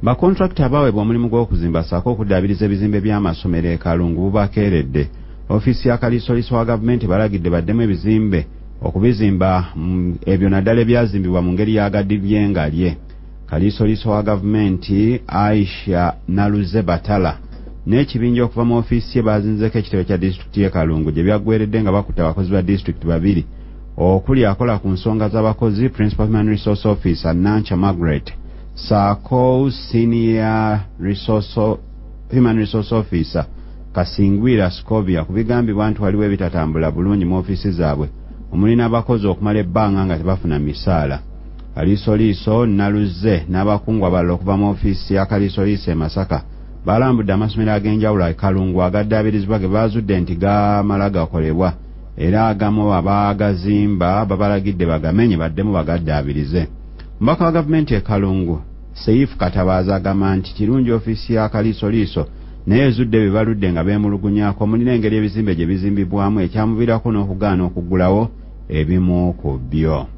Bakontrakita abaweebwa omulimu gw'okuzimba ssaako okuddaabiriza ebizimbe by'amasomero e Kalungu bubakeeredde. Ofiisi ya kaliisoliiso wa gavumenti balagidde baddemu ebizimbe okubizimba ebyo naddala ebyazimbibwa mu ngeri yagadibyengalye. Kaliisoliiso wa gavumenti Aisha Naluze Batala n'ekibinja okuva mu ofiisi ye baazinzeko ekitebe kya disitulikiti y'e Kalungu gye byaggweredde nga bakutte abakozi ba disitulikiti babiri okuli akola ku nsonga z'abakozi Principal Human Resource Officer Nancha Margaret saako Senior Human Resource Officer Kasingwira Scovia kubigambibwa nti waliwo ebitatambula bulungi mu ofiisi zaabwe omuli n'abakozi okumala ebbanga nga tebafuna misaala. Kaliisoliiso Naluze n'abakungu abalala okuva mu ofiisi ya Kaliisoliiso e Masaka balambudde amasomero ag'enjawulo e Kalungu agaddaabirizibwa ge baazudde nti gamala gakolebwa era agamu abaagazimba babalagidde bagamenye baddemu bagaddaabirize. Omubaka wa gavumenti e Kalungu Seif Katabaaza agamba nti kirungi ofiisi ya Kaliisoliiso naye ezudde bye baludde nga beemulugunyaako omuli n'engeri ebizimbe gye bizimbibwamu ekyamuviirako n'okugaana okuggulawo ebimu ku byo.